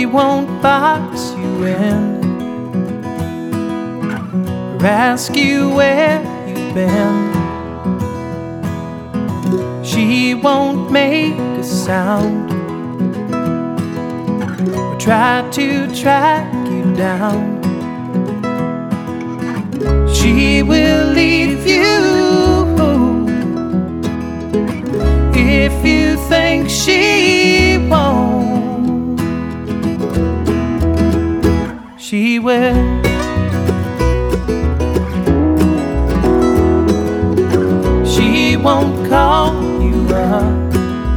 won't box you in or ask you where you've been. She won't make a sound or try to track you down. She will leave you if you think she won't. She will. She won't call you up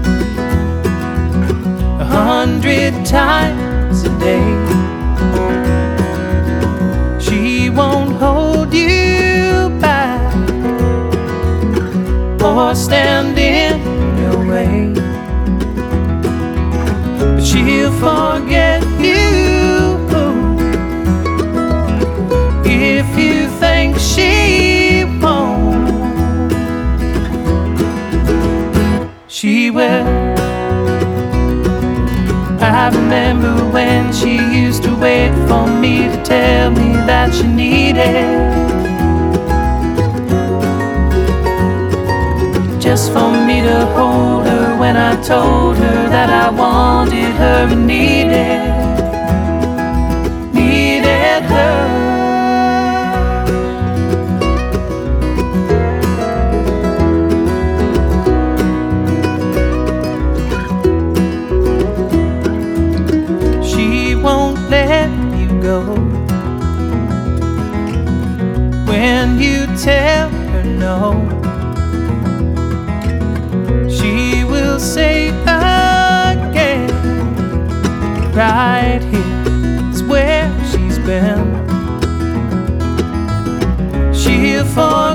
100 times a day. She won't hold you back or stand in your way, but she'll forget you if you think she won't. She will. I remember when she used to wait for me to tell me that she needed, just for me to hold her when I told her that I wanted her and needed her. Let you go when you tell her no. She will say again, right here is where she's been. She'll forget